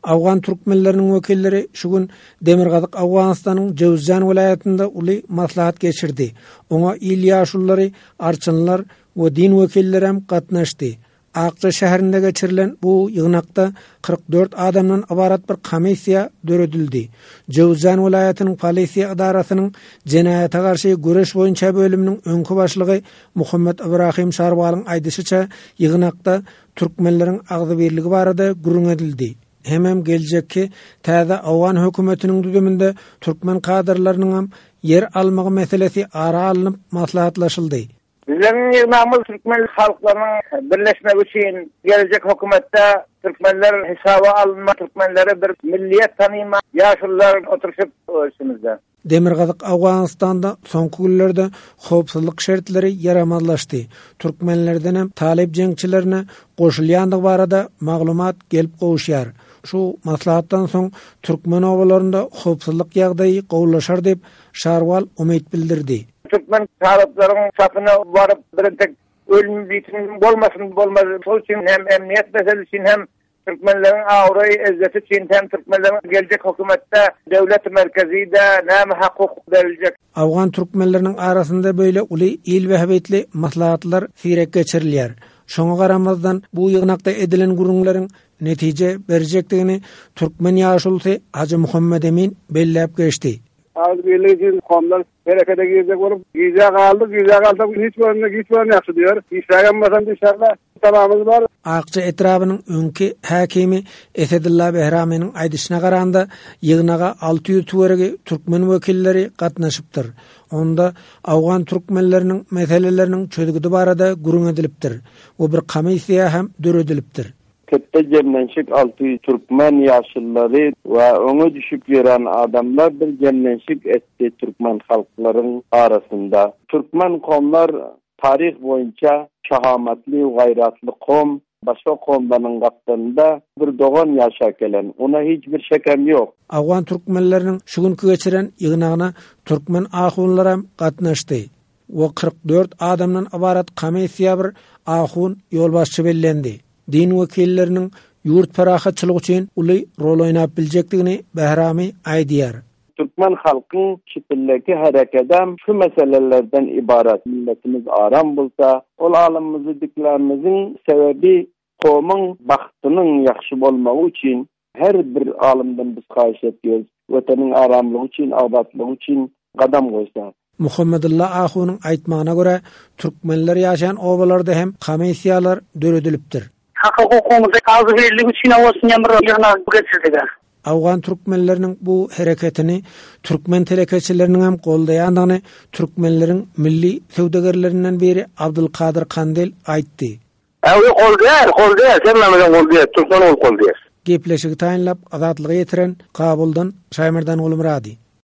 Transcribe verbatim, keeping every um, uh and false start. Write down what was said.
Afgan Türkmenlerinin vekilleri şu gün Demirgazyk Awganystanyň Jowzjan vilayatynda uly maslahat geçirdi. Oňa il ýaşullary, arçynlar we din vekilleri hem gatnaşdy. Akça şäherinde geçirilen bu ýygnakda kırk dört adamdan ibarat bir komissiya döredildi. Jowzjan vilayatynyň polisiýa idarasynyň jenayata garşy göreş boýunça bölüminiň öňkü başlygy Muhammed Ibrahim Şarwalyň aýdysyça ýygnakda türkmenleriň agzy birligi barada gurrun edildi. Hemem geljekki täze Awgan hökümetiniň düzüminde türkmen kadrlarynyň hem yer almagy meselesi ara alınıp maslahatlaşyldy. Bizlerin ýygnamyz Türkmen halklarynyň birleşmegi üçin gelecek hökümetde Türkmenler hesaba alınma, Türkmenlere bir milliyet tanıyma, ýaşullar oturuşup ölçümizde. Demirgazyk Awganystanda soňky günlerde howpsuzlyk şertleri yaramazlaşdy. Türkmenlerden hem talep jeňçilerine goşulýandygy barada maglumat gelip gowuşýar. Şu maslahatdan soň Türkmen owalarynda howpsuzlyk ýagdaýy gowlaşar dep Şarwal umyt bildirdi. Türkmen taleplerin sapına varıp bir tek ölüm bitim bolmasın bolmaz. Sol için hem emniyet meselesi için hem Türkmenlerin ağrı izzeti için hem Türkmenlerin gelecek hükümette devlet merkezide näme hukuk verilecek. Afgan Türkmenlerinin arasında böyle uly il we hebetli maslahatlar firek geçirilýär. Şoňa garamazdan bu ýygnakda edilen gurunlaryň netije berjekdigini Türkmen ýaşulsy Hacı Muhammed Emin belläp geçdi. Az birleşik komlar harekete girecek olup gize kaldı, gize kaldı hiç bölümde hiç bölümde yaptı diyor. İşleyenmesen dışarıda tamamımız var. Akça etrabının önkü hakimi Esedullah Behrami'nin aydışına qaranda yığınağa altı yüz tuvarıgı Türkmen vekilleri katnaşıptır. Onda Afgan Türkmenlerinin meselelerinin çözgüdü barada gurun ediliptir. O bir komissiya hem dörödiliptir. Kötte gemlenşik altı Türkmen yaşlıları ve onu düşüp gören adamlar bir gemlenşik etti Türkmen halkların arasında. Türkmen komlar tarih boyunca şahamatli, gayratlı kom, başka komların kaptanında bir doğan yaşa gelen. Ona hiçbir şekem yok. Afgan Türkmenlerinin şu günkü geçiren ýygnagına Türkmen ahunlar hem gatnaşdy. O kırk dört adamdan ibarat komissiya bir ahun ýolbaşçy bellendi. Din vekillerinin yurt parahatçılık için uly rol oynap biljekdigini Behrami aýdýar. Türkmen halkın çipilleki harekeden şu meselelerden ibaret. Milletimiz aram bulsa, ol alımımızı diklerimizin sebebi komun baktıının yakşı bolmağı için her bir alımdan biz kaýyş etýärys. Wetenin aramlygy için, abatlygy için gadam goýsa. Muhammedullah Ahunun aýtmagyna göre Türkmenler ýaşaýan obalarda hem komissiýalar döredilipdir. Hakykymyzy azy birligi üçin awasyn ýamry ýygnag geçirdi. Afgan Türkmenlerinin bu hareketini Türkmen telekeçilerinin hem goldaýandygyny Türkmenlerin milli söwdegerlerinden biri Abdulkadir Kandil aýtdy. Awy goldaýar, goldaýar, semlemeden goldaýar, Türkmen ol goldaýar. Gepleşigi taýinlap azatlygy ýetiren Kabuldan Şaýmyrdan Ulumrady.